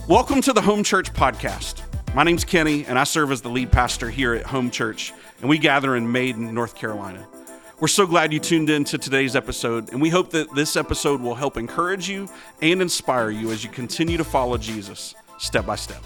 Welcome to the Home Church Podcast. My name's Kenny, and I serve as the lead pastor here at Home Church, and we gather in Maiden, North Carolina. We're so glad you tuned in to today's episode, and we hope that this episode will help encourage you and inspire you as you continue to follow Jesus step by step.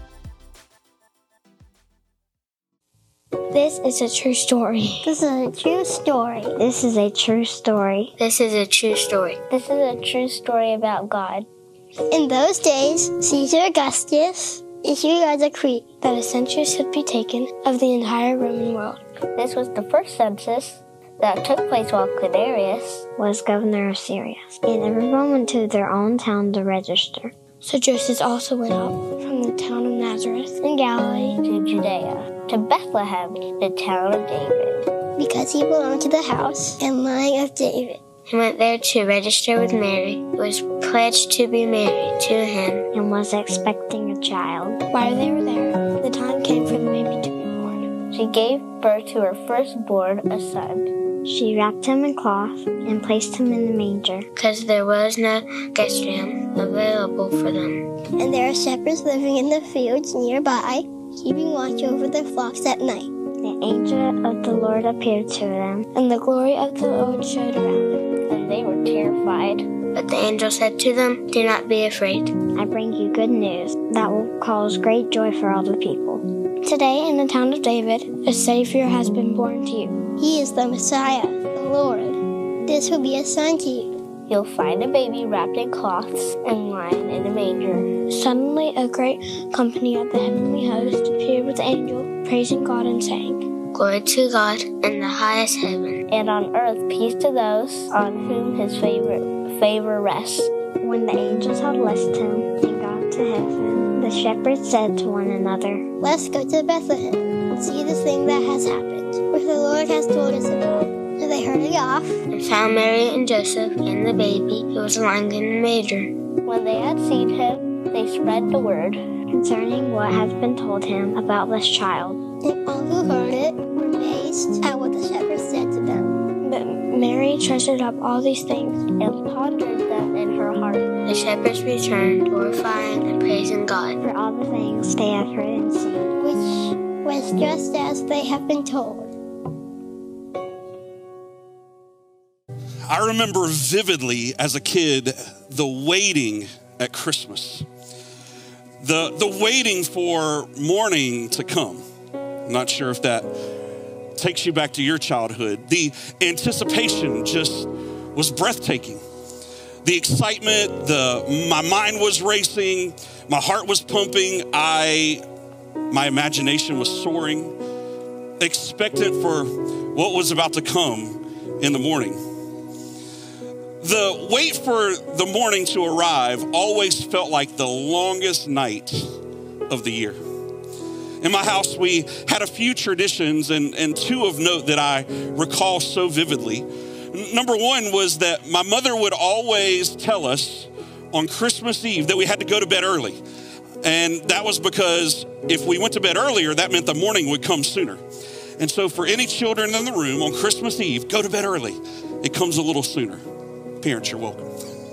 This is a true story. This is a true story. This is a true story. This is a true story. This is a true story about God. In those days, Caesar Augustus issued a decree that a census should be taken of the entire Roman world. This was the first census that took place while Quirinius was governor of Syria, and everyone went to their own town to register. So Joseph also went up from the town of Nazareth in Galilee to Judea, to Bethlehem, the town of David, because he belonged to the house and line of David. He went there to register with Mary, who was pledged to be married to him and was expecting a child. While they were there, the time came for the baby to be born. She gave birth to her firstborn, a son. She wrapped him in cloth and placed him in the manger, because there was no guest room available for them. And there are shepherds living in the fields nearby, keeping watch over their flocks at night. The angel of the Lord appeared to them, and the glory of the Lord showed around them. And they were terrified. But the angel said to them, "Do not be afraid. I bring you good news that will cause great joy for all the people. Today in the town of David, a Savior has been born to you. He is the Messiah, the Lord. This will be a sign to you. You'll find a baby wrapped in cloths and lying in a manger." Suddenly a great company of the heavenly host appeared with the angel, praising God and saying, "Glory to God in the highest heaven, and on earth peace to those on whom his favor rests." When the angels had blessed him and got to heaven, the shepherds said to one another, "Let's go to Bethlehem and see this thing that has happened, which the Lord has told us about." So they hurried off and found Mary and Joseph and the baby who was lying in the manger. When they had seen him, they spread the word concerning what had been told him about this child. And all who heard it were amazed at what the shepherds said to them. But Mary treasured up all these things and pondered them in her heart. The shepherds returned, glorifying and praising God for all the things they have heard and seen, which was just as they have been told. I remember vividly as a kid the waiting at Christmas. The waiting for morning to come. I'm not sure if that takes you back to your childhood. The anticipation just was breathtaking. The excitement, my mind was racing, my heart was pumping, my imagination was soaring, expectant for what was about to come in the morning. The wait for the morning to arrive always felt like the longest night of the year. In my house, we had a few traditions and two of note that I recall so vividly. Number one was that my mother would always tell us on Christmas Eve that we had to go to bed early. And that was because if we went to bed earlier, that meant the morning would come sooner. And so for any children in the room on Christmas Eve, go to bed early. It comes a little sooner. Parents, you're welcome.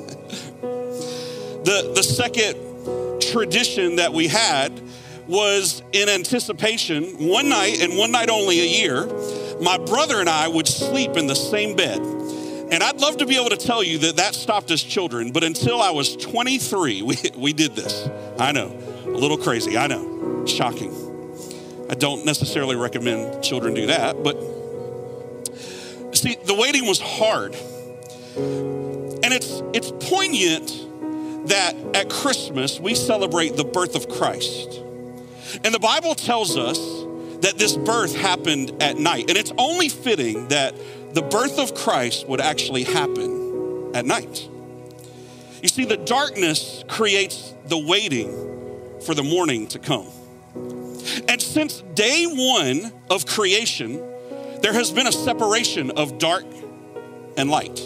The second tradition that we had was in anticipation, one night and one night only a year, my brother and I would sleep in the same bed. And I'd love to be able to tell you that stopped us children, but until I was 23, we did this. I know, a little crazy, I know, shocking. I don't necessarily recommend children do that, but see, the waiting was hard. And it's poignant that at Christmas we celebrate the birth of Christ. And the Bible tells us that this birth happened at night. And it's only fitting that the birth of Christ would actually happen at night. You see, the darkness creates the waiting for the morning to come. And since day one of creation, there has been a separation of dark and light.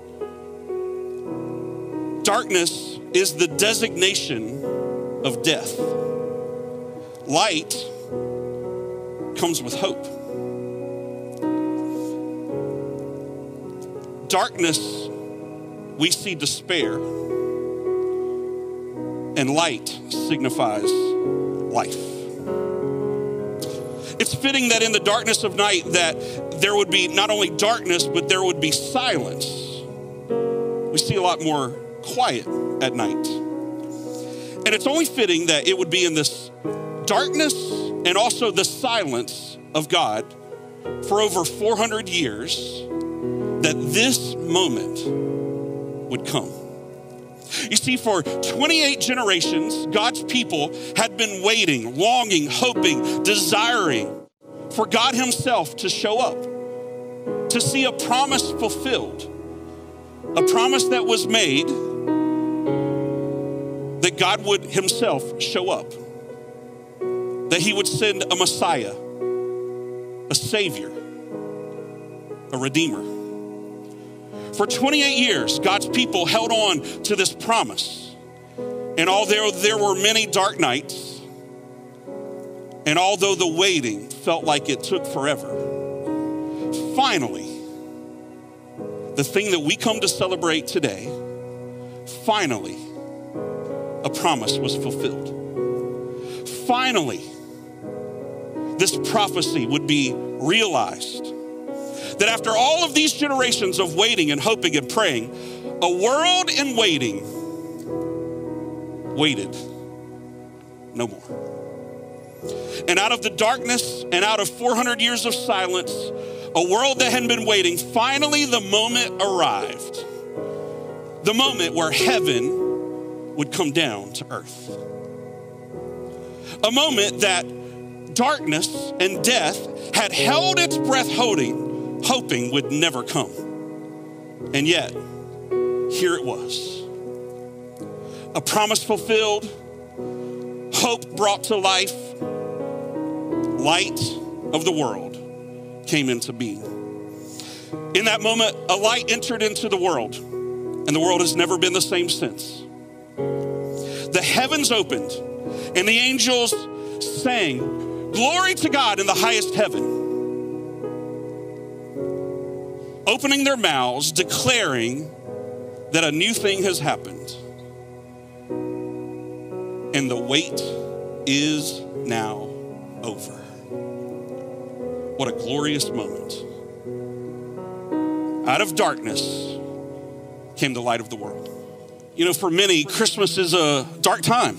Darkness is the designation of death. Light comes with hope. Darkness, we see despair. and light signifies life. It's fitting that in the darkness of night that there would be not only darkness, but there would be silence. We see a lot more quiet at night. And it's only fitting that it would be in this darkness and also the silence of God for over 400 years that this moment would come. You see, for 28 generations, God's people had been waiting, longing, hoping, desiring for God himself to show up, to see a promise fulfilled, a promise that was made that God would himself show up, that he would send a Messiah, a Savior, a Redeemer. For 28 years, God's people held on to this promise. And although there were many dark nights, and although the waiting felt like it took forever, finally, the thing that we come to celebrate today, finally, a promise was fulfilled. Finally, this prophecy would be realized. That after all of these generations of waiting and hoping and praying, a world in waiting waited no more. And out of the darkness and out of 400 years of silence, a world that had been waiting, finally the moment arrived. The moment where heaven would come down to earth. A moment that darkness and death had held its breath hoping would never come. And yet, here it was. A promise fulfilled, hope brought to life, light of the world came into being. In that moment, a light entered into the world, and the world has never been the same since. The heavens opened, and the angels sang, "Glory to God in the highest heaven," opening their mouths, declaring that a new thing has happened. And the wait is now over. What a glorious moment. Out of darkness came the light of the world. You know, for many, Christmas is a dark time.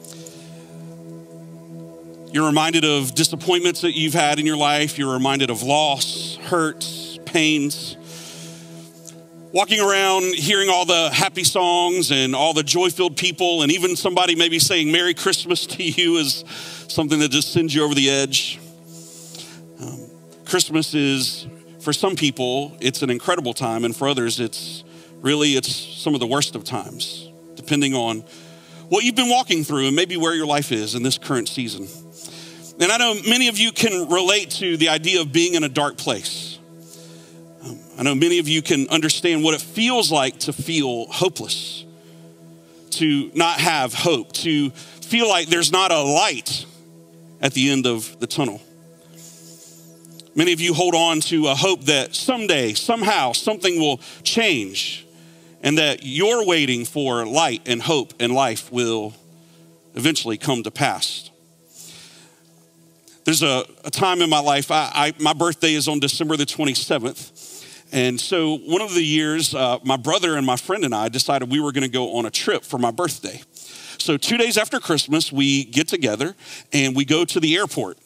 You're reminded of disappointments that you've had in your life. You're reminded of loss, hurts, pains. Walking around hearing all the happy songs and all the joy-filled people, and even somebody maybe saying Merry Christmas to you is something that just sends you over the edge. Christmas is, for some people, it's an incredible time, and for others, it's some of the worst of times, depending on what you've been walking through and maybe where your life is in this current season. And I know many of you can relate to the idea of being in a dark place. I know many of you can understand what it feels like to feel hopeless, to not have hope, to feel like there's not a light at the end of the tunnel. Many of you hold on to a hope that someday, somehow, something will change, and that you're waiting for light and hope and life will eventually come to pass. There's a time in my life, my birthday is on December the 27th. And so one of the years, my brother and my friend and I decided we were going to go on a trip for my birthday. So 2 days after Christmas, we get together and we go to the airport.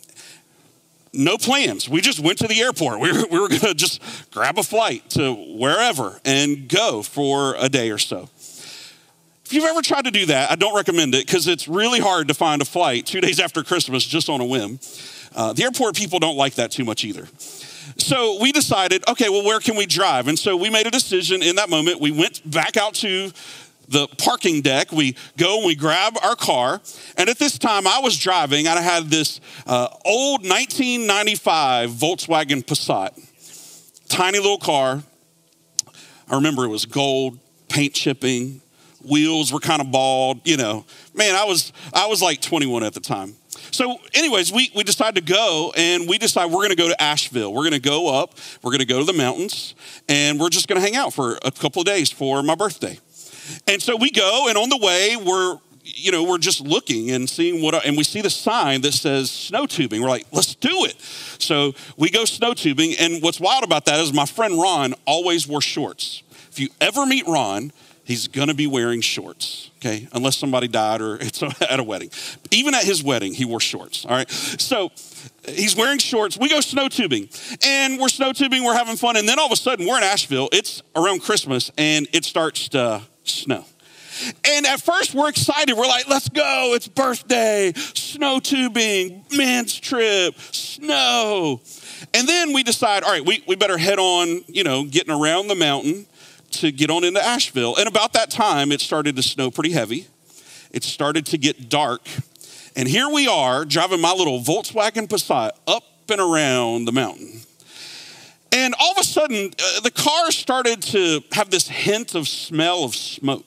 No plans. We just went to the airport. We were going to just grab a flight to wherever and go for a day or so. If you've ever tried to do that, I don't recommend it because it's really hard to find a flight 2 days after Christmas just on a whim. The airport people don't like that too much either. So we decided, okay, well, where can we drive? And so we made a decision in that moment. We went back out to the parking deck. We go and we grab our car. And at this time I was driving and I had this old 1995 Volkswagen Passat. Tiny little car. I remember it was gold, paint chipping, wheels were kind of bald, Man, I was like 21 at the time. So anyways, we decided to go and we decided we're going to go to Asheville. We're going to go up, we're going to go to the mountains, and we're just going to hang out for a couple of days for my birthday. And so we go, and on the way, we're we're just looking and seeing and we see the sign that says snow tubing. We're like, let's do it. So we go snow tubing. And what's wild about that is my friend Ron always wore shorts. If you ever meet Ron, he's going to be wearing shorts, okay? Unless somebody died or it's at a wedding. Even at his wedding, he wore shorts, all right? So he's wearing shorts. We go snow tubing. And we're snow tubing. We're having fun. And then all of a sudden, we're in Asheville. It's around Christmas, and it starts to snow. And at first, we're excited. We're like, let's go. It's birthday, snow tubing, men's trip, snow. And then we decide, all right, we better head on, getting around the mountain to get on into Asheville. And about that time, it started to snow pretty heavy. It started to get dark. And here we are driving my little Volkswagen Passat up and around the mountain. And all of a sudden, the car started to have this hint of smell of smoke.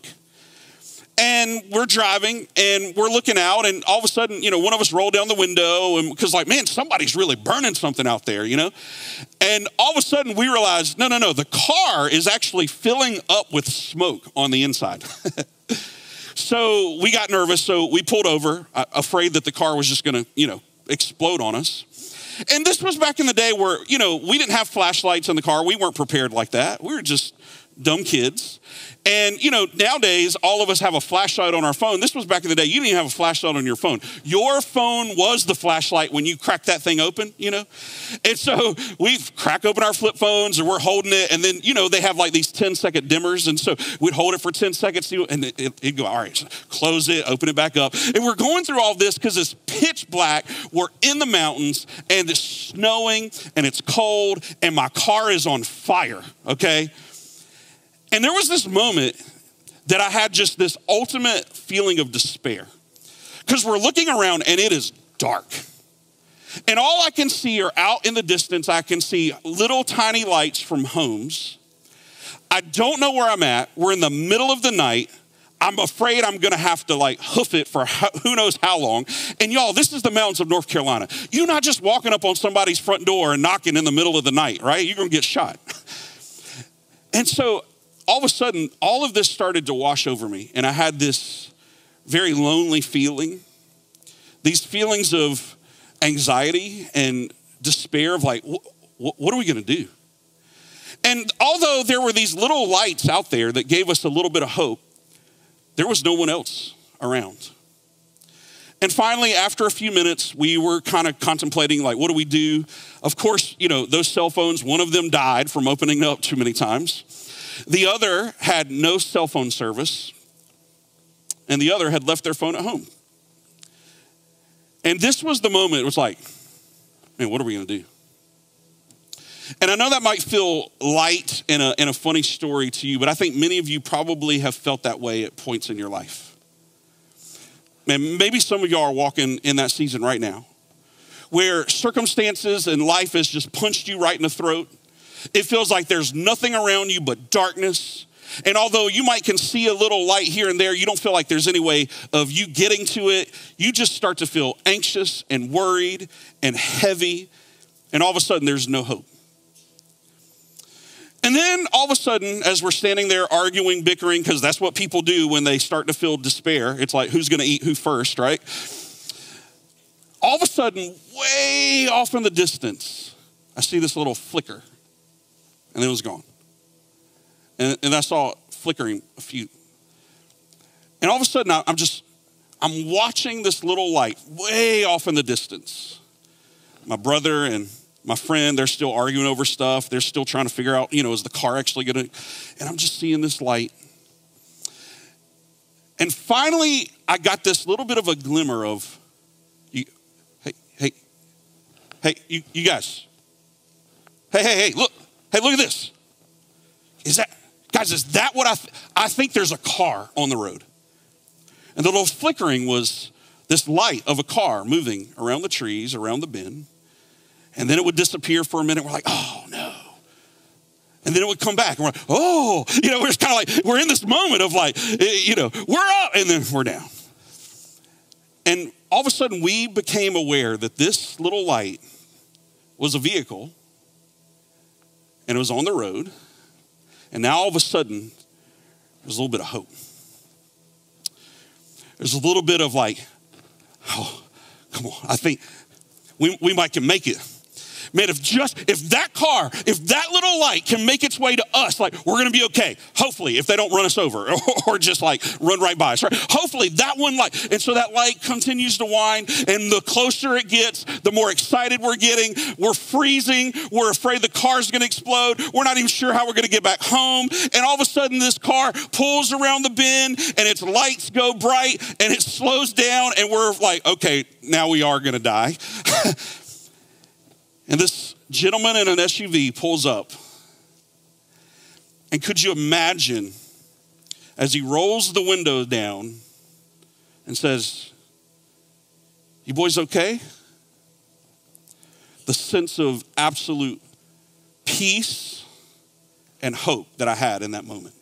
And we're driving and we're looking out, and all of a sudden, one of us rolled down the window, and because man, somebody's really burning something out there, And all of a sudden we realized, no, the car is actually filling up with smoke on the inside. So we got nervous, so we pulled over, afraid that the car was just gonna, explode on us. And this was back in the day where, we didn't have flashlights in the car. We weren't prepared like that. We were just dumb kids. And, nowadays, all of us have a flashlight on our phone. This was back in the day. You didn't even have a flashlight on your phone. Your phone was the flashlight when you cracked that thing open, And so we crack open our flip phones and we're holding it. And then, they have like these 10-second dimmers. And so we'd hold it for 10 seconds and it'd go, all right, close it, open it back up. And we're going through all this because it's pitch black. We're in the mountains and it's snowing and it's cold and my car is on fire, okay? And there was this moment that I had just this ultimate feeling of despair. Because we're looking around and it is dark. And all I can see are out in the distance, I can see little tiny lights from homes. I don't know where I'm at. We're in the middle of the night. I'm afraid I'm gonna have to hoof it for who knows how long. And y'all, this is the mountains of North Carolina. You're not just walking up on somebody's front door and knocking in the middle of the night, right? You're gonna get shot. And so, all of a sudden, all of this started to wash over me. And I had this very lonely feeling. These feelings of anxiety and despair of what are we gonna do? And although there were these little lights out there that gave us a little bit of hope, there was no one else around. And finally, after a few minutes, we were kind of contemplating, what do we do? Of course, those cell phones, one of them died from opening up too many times. The other had no cell phone service, and the other had left their phone at home. And this was the moment. It was like, man, what are we going to do? And I know that might feel light and a funny story to you, but I think many of you probably have felt that way at points in your life. And maybe some of y'all are walking in that season right now, where circumstances and life has just punched you right in the throat. It feels like there's nothing around you but darkness. And although you can see a little light here and there, you don't feel like there's any way of you getting to it. You just start to feel anxious and worried and heavy. And all of a sudden, there's no hope. And then all of a sudden, as we're standing there arguing, bickering, because that's what people do when they start to feel despair. It's like, who's going to eat who first, right? All of a sudden, way off in the distance, I see this little flicker. And then it was gone. And I saw it flickering a few. And all of a sudden, I'm watching this little light way off in the distance. My brother and my friend, they're still arguing over stuff. They're still trying to figure out, is the car actually going to, and I'm just seeing this light. And finally, I got this little bit of a glimmer of, you guys. Hey, look. Hey, look at this. Is that what I think there's a car on the road. And the little flickering was this light of a car moving around the trees, around the bend. And then it would disappear for a minute. We're like, oh no. And then it would come back. And we're like, oh, we're just kind of we're in this moment of we're up and then we're down. And all of a sudden we became aware that this little light was a vehicle. And it was on the road. And now all of a sudden, there's a little bit of hope. There's a little bit of like, oh, come on, I think we might can make it. Man, if that little light can make its way to us, like we're gonna be okay. Hopefully, if they don't run us over or just like run right by us, right? Hopefully that one light. And so that light continues to whine, and the closer it gets, the more excited we're getting. We're freezing. We're afraid the car's gonna explode. We're not even sure how we're gonna get back home. And all of a sudden this car pulls around the bend and its lights go bright and it slows down and we're like, okay, now we are gonna die. And this gentleman in an SUV pulls up. And could you imagine as he rolls the window down and says, "You boys okay?" The sense of absolute peace and hope that I had in that moment.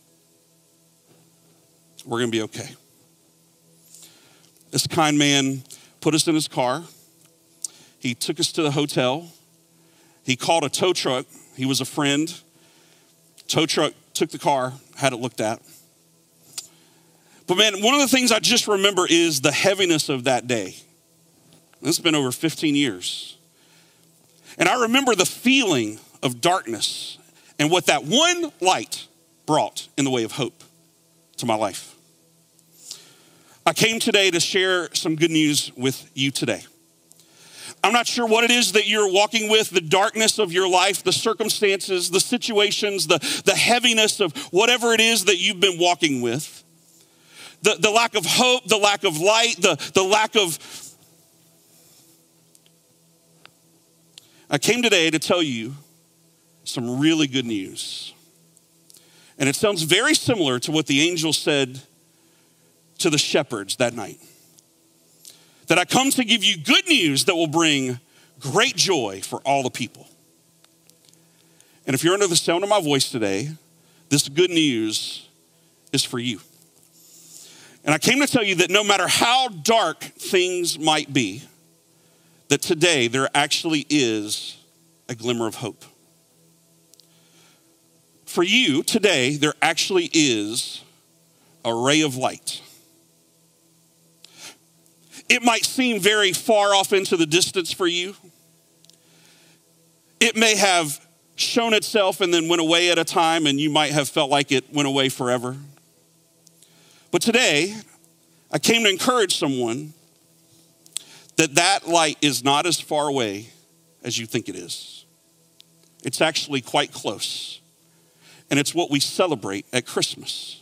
We're going to be okay. This kind man put us in his car. He took us to the hotel. He called a tow truck. He was a friend. Tow truck took the car, had it looked at. But man, one of the things I just remember is the heaviness of that day. It's been over 15 years. And I remember the feeling of darkness and what that one light brought in the way of hope to my life. I came today to share some good news with you today. I'm not sure what it is that you're walking with, the darkness of your life, the circumstances, the situations, the heaviness of whatever it is that you've been walking with. The lack of hope, the lack of light, the lack of... I came today to tell you some really good news. And it sounds very similar to what the angel said to the shepherds that night. That I come to give you good news that will bring great joy for all the people. And if you're under the sound of my voice today, this good news is for you. And I came to tell you that no matter how dark things might be, that today there actually is a glimmer of hope. For you, today, there actually is a ray of light. It might seem very far off into the distance for you. It may have shown itself and then went away at a time, and you might have felt like it went away forever. But today, I came to encourage someone that light is not as far away as you think it is. It's actually quite close. And it's what we celebrate at Christmas.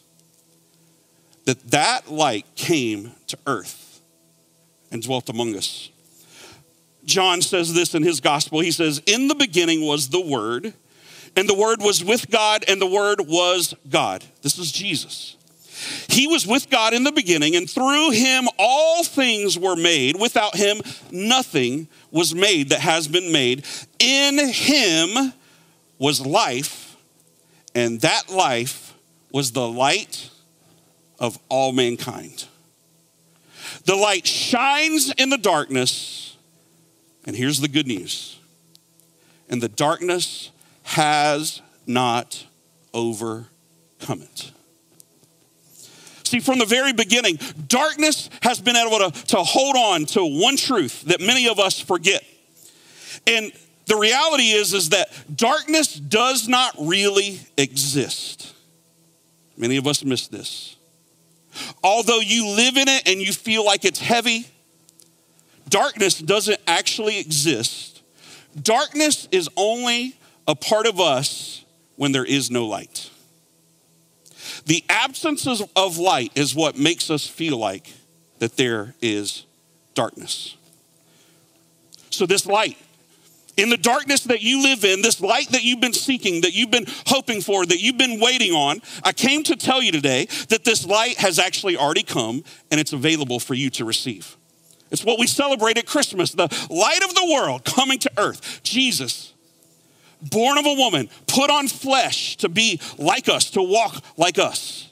That light came to earth and dwelt among us. John says this in his gospel. He says, "In the beginning was the Word, and the Word was with God, and the Word was God." This is Jesus. He was with God in the beginning, and through him all things were made. Without him, nothing was made that has been made. In him was life, and that life was the light of all mankind. The light shines in the darkness, and here's the good news. And the darkness has not overcome it. See, from the very beginning, darkness has been able to hold on to one truth that many of us forget. And the reality is that darkness does not really exist. Many of us miss this. Although you live in it and you feel like it's heavy, darkness doesn't actually exist. Darkness is only a part of us when there is no light. The absence of light is what makes us feel like that there is darkness. So this light, in the darkness that you live in, this light that you've been seeking, that you've been hoping for, that you've been waiting on, I came to tell you today that this light has actually already come and it's available for you to receive. It's what we celebrate at Christmas, the light of the world coming to earth. Jesus, born of a woman, put on flesh to be like us, to walk like us.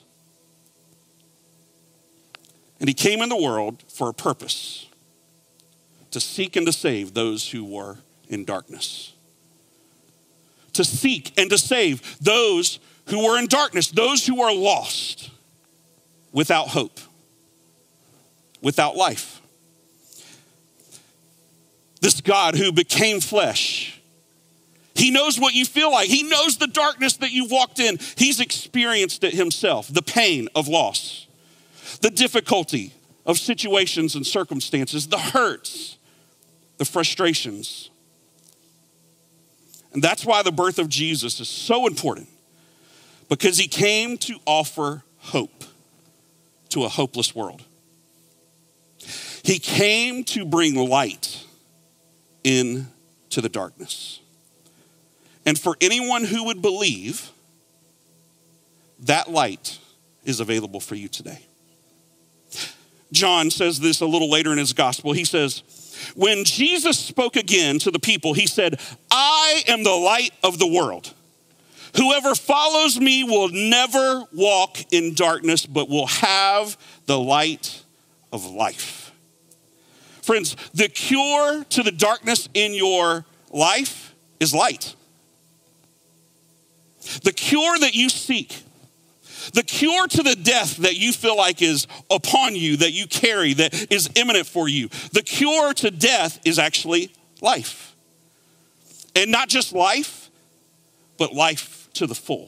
And he came in the world for a purpose, to seek and to save those who were in darkness. To seek and to save those who were in darkness, those who are lost, without hope. without life. This God who became flesh, he knows what you feel like. He knows the darkness that you've walked in. He's experienced it himself, the pain of loss, the difficulty of situations and circumstances, the hurts, the frustrations. And that's why the birth of Jesus is so important, because he came to offer hope to a hopeless world. He came to bring light into the darkness. And for anyone who would believe, that light is available for you today. John says this a little later in his gospel. He says, when Jesus spoke again to the people, he said, I am the light of the world. Whoever follows me will never walk in darkness, but will have the light of life. Friends, the cure to the darkness in your life is light. The cure that you seek, the cure to the death that you feel like is upon you, that you carry, that is imminent for you, the cure to death is actually life. And not just life, but life to the full.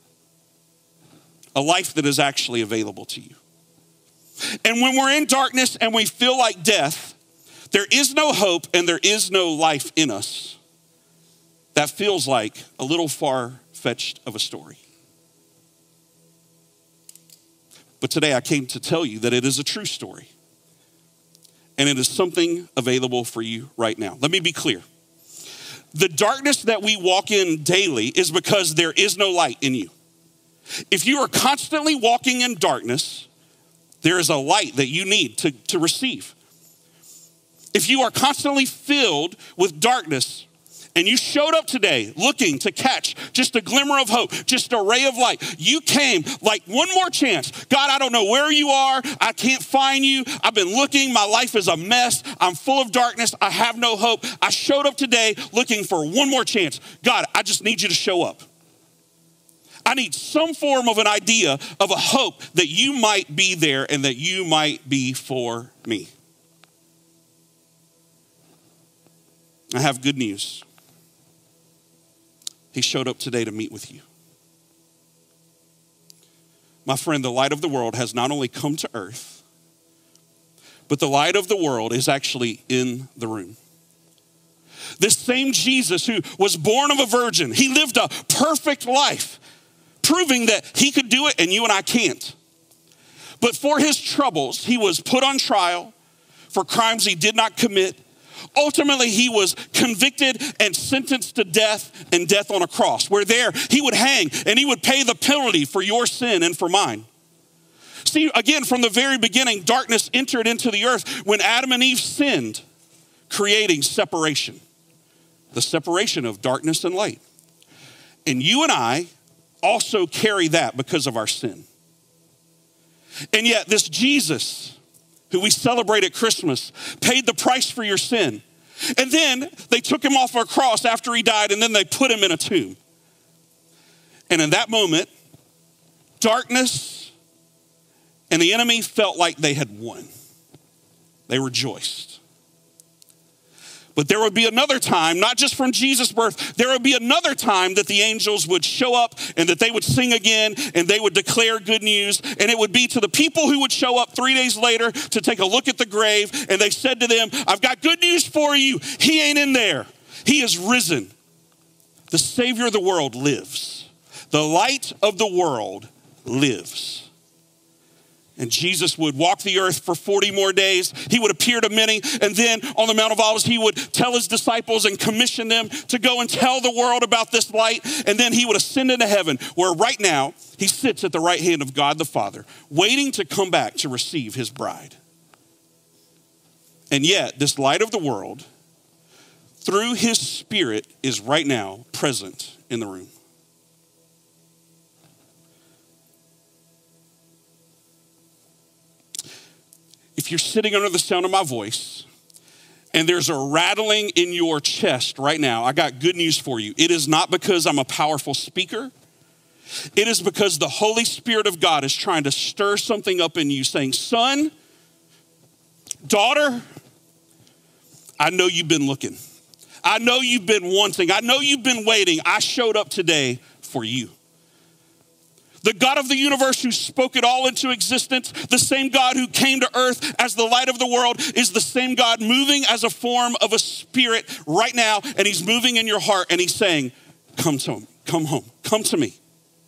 A life that is actually available to you. And when we're in darkness and we feel like death, there is no hope and there is no life in us. That feels like a little far-fetched of a story. But today I came to tell you that it is a true story. And it is something available for you right now. Let me be clear. The darkness that we walk in daily is because there is no light in you. If you are constantly walking in darkness, there is a light that you need to receive. If you are constantly filled with darkness, and you showed up today looking to catch just a glimmer of hope, just a ray of light. You came like one more chance. God, I don't know where you are. I can't find you. I've been looking. My life is a mess. I'm full of darkness. I have no hope. I showed up today looking for one more chance. God, I just need you to show up. I need some form of an idea of a hope that you might be there and that you might be for me. I have good news. He showed up today to meet with you. My friend, the light of the world has not only come to earth, but the light of the world is actually in the room. This same Jesus who was born of a virgin, he lived a perfect life, proving that he could do it and you and I can't. But for his troubles, he was put on trial for crimes he did not commit. Ultimately, he was convicted and sentenced to death, and death on a cross, where there he would hang and he would pay the penalty for your sin and for mine. See, again, from the very beginning, darkness entered into the earth when Adam and Eve sinned, creating separation, the separation of darkness and light. And you and I also carry that because of our sin. And yet this Jesus, who we celebrate at Christmas, paid the price for your sin. And then they took him off a cross after he died, and then they put him in a tomb. And in that moment, darkness and the enemy felt like they had won. They rejoiced. But there would be another time, not just from Jesus' birth, there would be another time that the angels would show up and that they would sing again and they would declare good news. And it would be to the people who would show up 3 days later to take a look at the grave. And they said to them, I've got good news for you. He ain't in there. He is risen. The Savior of the world lives. The light of the world lives. And Jesus would walk the earth for 40 more days. He would appear to many. And then on the Mount of Olives, he would tell his disciples and commission them to go and tell the world about this light. And then he would ascend into heaven, where right now he sits at the right hand of God the Father, waiting to come back to receive his bride. And yet, this light of the world, through his Spirit, is right now present in the room. If you're sitting under the sound of my voice and there's a rattling in your chest right now, I got good news for you. It is not because I'm a powerful speaker. It is because the Holy Spirit of God is trying to stir something up in you, saying, son, Daughter, I know you've been looking. I know you've been wanting. I know you've been waiting. I showed up today for you. The God of the universe who spoke it all into existence, the same God who came to earth as the light of the world, is the same God moving as a form of a spirit right now, and he's moving in your heart, and he's saying, come to him, come home, come to me.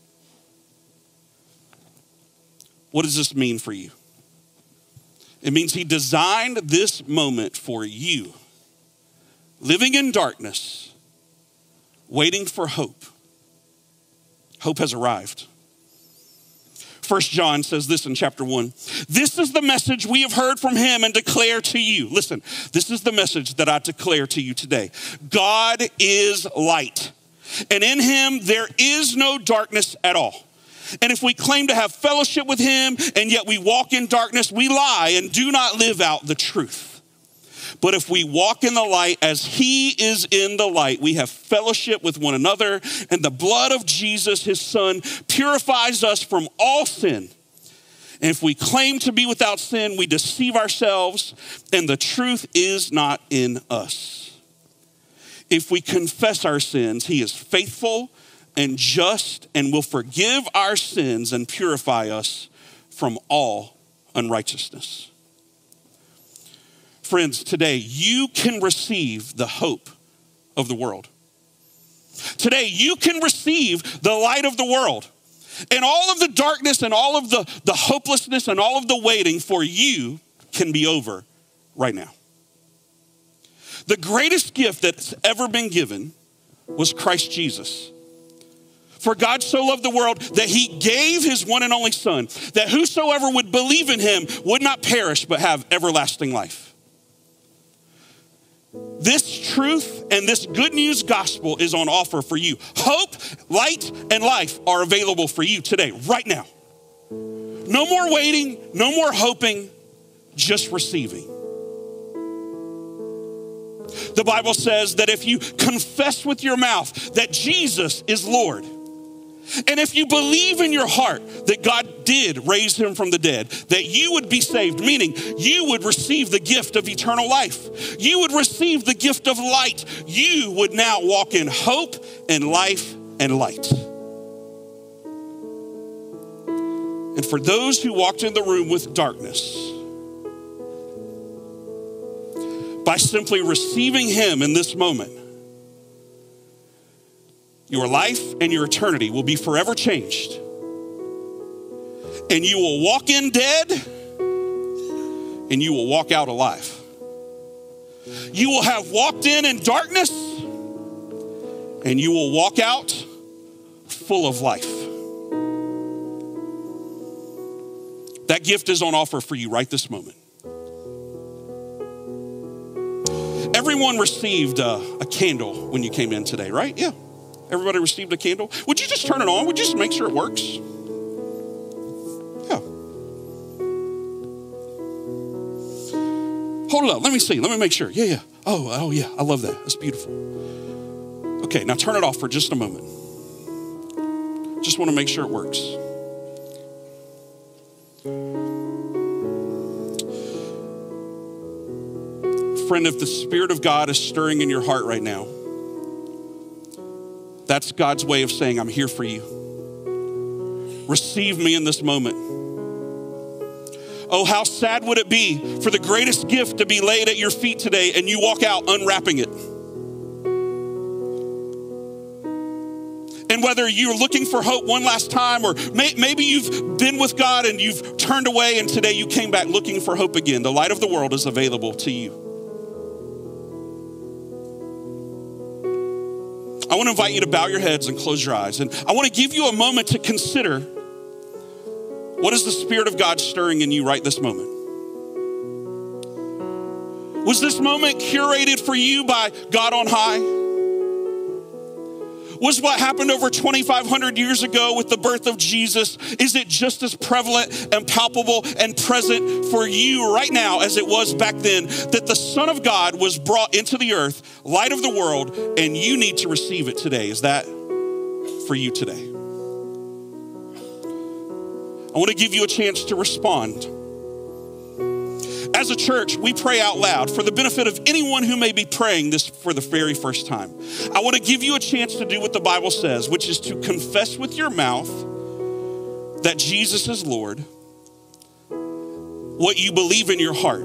What does this mean for you? It means he designed this moment for you, living in darkness, waiting for hope. Hope has arrived. 1 John says this in chapter 1. This is the message we have heard from him and declare to you. Listen, this is the message that I declare to you today. God is light, and in him there is no darkness at all. And if we claim to have fellowship with him and yet we walk in darkness, we lie and do not live out the truth. But if we walk in the light as he is in the light, we have fellowship with one another, and the blood of Jesus, his son, purifies us from all sin. And if we claim to be without sin, we deceive ourselves, and the truth is not in us. If we confess our sins, he is faithful and just and will forgive our sins and purify us from all unrighteousness. Friends, today you can receive the hope of the world. Today you can receive the light of the world. And all of the darkness and all of the hopelessness and all of the waiting for you can be over right now. The greatest gift that's ever been given was Christ Jesus. For God so loved the world that he gave his one and only son, that whosoever would believe in him would not perish but have everlasting life. This truth and this good news gospel is on offer for you. Hope, light, and life are available for you today, right now. No more waiting, no more hoping, just receiving. The Bible says that if you confess with your mouth that Jesus is Lord, and if you believe in your heart that God did raise him from the dead, that you would be saved, meaning you would receive the gift of eternal life. You would receive the gift of light. You would now walk in hope and life and light. And for those who walked in the room with darkness, by simply receiving him in this moment, your life and your eternity will be forever changed. And you will walk in dead, and you will walk out alive. You will have walked in darkness, and you will walk out full of life. That gift is on offer for you right this moment. Everyone received a candle when you came in today, right? Yeah. Everybody received a candle. Would you just turn it on? Would you just make sure it works? Yeah. Hold it up. Let me see. Let me make sure. Yeah. Oh, yeah. I love that. That's beautiful. Okay, now turn it off for just a moment. Just want to make sure it works. Friend, if the Spirit of God is stirring in your heart right now, that's God's way of saying, I'm here for you. Receive me in this moment. Oh, how sad would it be for the greatest gift to be laid at your feet today and you walk out unwrapping it. And whether you're looking for hope one last time, or maybe you've been with God and you've turned away and today you came back looking for hope again, the light of the world is available to you. I want to invite you to bow your heads and close your eyes. And I want to give you a moment to consider, what is the Spirit of God stirring in you right this moment? Was this moment curated for you by God on high? Was what happened over 2,500 years ago with the birth of Jesus, is it just as prevalent and palpable and present for you right now as it was back then, that the Son of God was brought into the earth, light of the world, and you need to receive it today? Is that for you today? I want to give you a chance to respond. As a church, we pray out loud for the benefit of anyone who may be praying this for the very first time. I want to give you a chance to do what the Bible says, which is to confess with your mouth that Jesus is Lord, what you believe in your heart.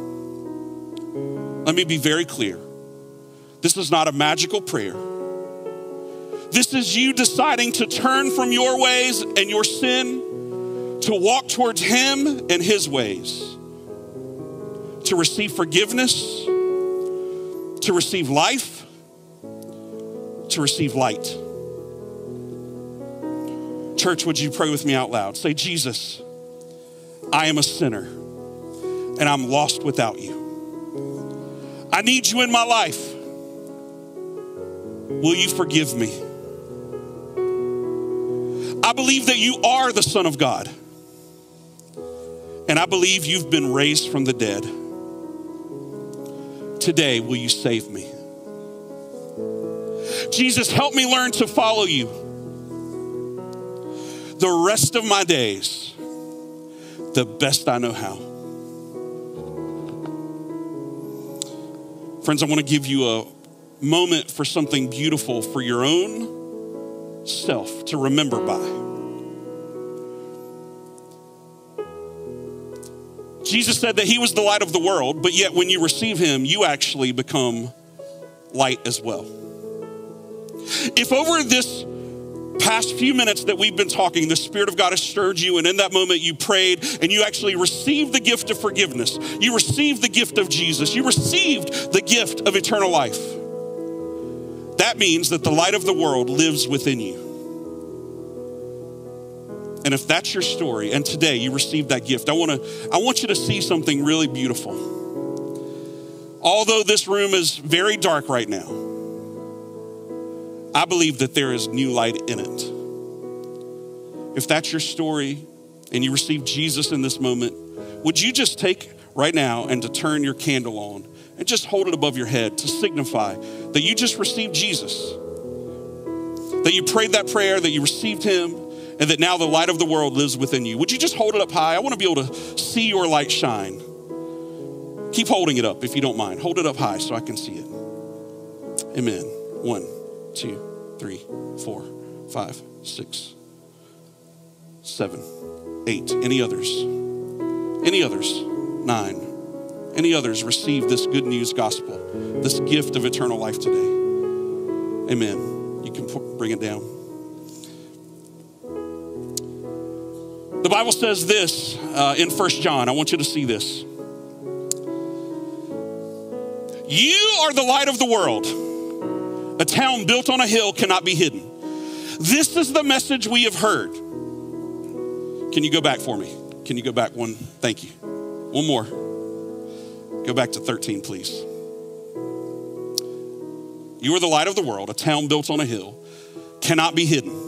Let me be very clear. This is not a magical prayer. This is you deciding to turn from your ways and your sin to walk towards him and his ways, to receive forgiveness, to receive life, to receive light. Church, would you pray with me out loud? Say, Jesus, I am a sinner and I'm lost without you. I need you in my life. Will you forgive me? I believe that you are the Son of God. And I believe you've been raised from the dead. Today, will you save me? Jesus, help me learn to follow you the rest of my days, the best I know how. Friends, I want to give you a moment for something beautiful for your own self to remember by. Jesus said that he was the light of the world, but yet when you receive him, you actually become light as well. If over this past few minutes that we've been talking, the Spirit of God has stirred you, and in that moment you prayed and you actually received the gift of forgiveness, you received the gift of Jesus, you received the gift of eternal life, that means that the light of the world lives within you. And if that's your story, and today you received that gift, I want you to see something really beautiful. Although this room is very dark right now, I believe that there is new light in it. If that's your story and you received Jesus in this moment, would you just take right now and to turn your candle on and just hold it above your head to signify that you just received Jesus, that you prayed that prayer, that you received him, and that now the light of the world lives within you. Would you just hold it up high? I want to be able to see your light shine. Keep holding it up if you don't mind. Hold it up high so I can see it. Amen. 1, 2, 3, 4, 5, 6, 7, 8. Any others? Any others? 9. Any others receive this good news gospel, this gift of eternal life today? Amen. You can bring it down. The Bible says this in 1 John. I want you to see this. You are the light of the world. A town built on a hill cannot be hidden. This is the message we have heard. Can you go back for me? Can you go back one? Thank you. One more. Go back to 13, please. You are the light of the world. A town built on a hill cannot be hidden.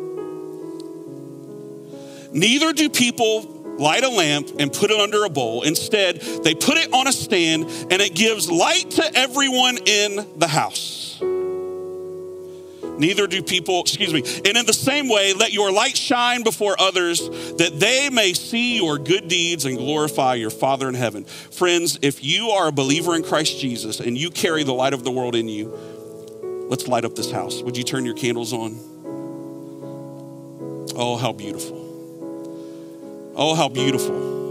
Neither do people light a lamp and put it under a bowl. Instead, they put it on a stand and it gives light to everyone in the house. Neither do people, and in the same way, let your light shine before others that they may see your good deeds and glorify your Father in heaven. Friends, if you are a believer in Christ Jesus and you carry the light of the world in you, let's light up this house. Would you turn your candles on? Oh, how beautiful. Oh, how beautiful.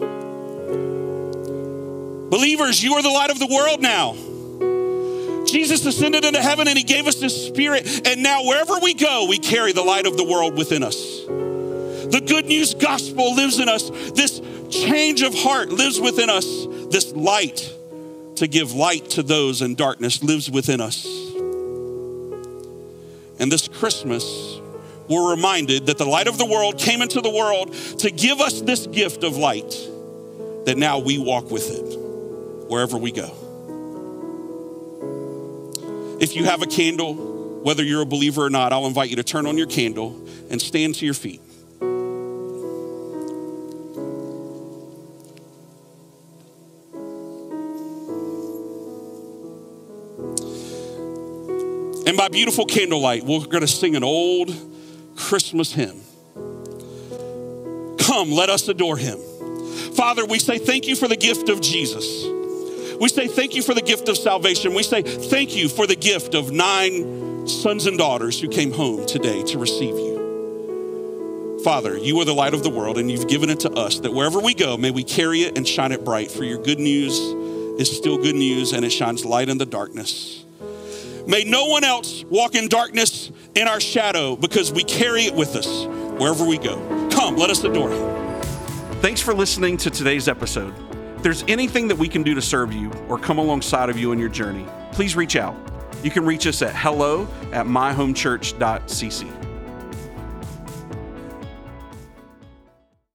Believers, you are the light of the world now. Jesus ascended into heaven and he gave us his Spirit. And now wherever we go, we carry the light of the world within us. The good news gospel lives in us. This change of heart lives within us. This light to give light to those in darkness lives within us. And this Christmas, we're reminded that the light of the world came into the world to give us this gift of light, that now we walk with it wherever we go. If you have a candle, whether you're a believer or not, I'll invite you to turn on your candle and stand to your feet. And by beautiful candlelight, we're going to sing an old Christmas hymn. Come, let us adore him. Father, we say thank you for the gift of Jesus. We say thank you for the gift of salvation. We say thank you for the gift of 9 sons and daughters who came home today to receive you. Father, you are the light of the world, and you've given it to us that wherever we go, may we carry it and shine it bright, for your good news is still good news, and it shines light in the darkness. May no one else walk in darkness in our shadow, because we carry it with us wherever we go. Come, let us adore him. Thanks for listening to today's episode. If there's anything that we can do to serve you or come alongside of you in your journey, please reach out. You can reach us at hello@myhomechurch.cc.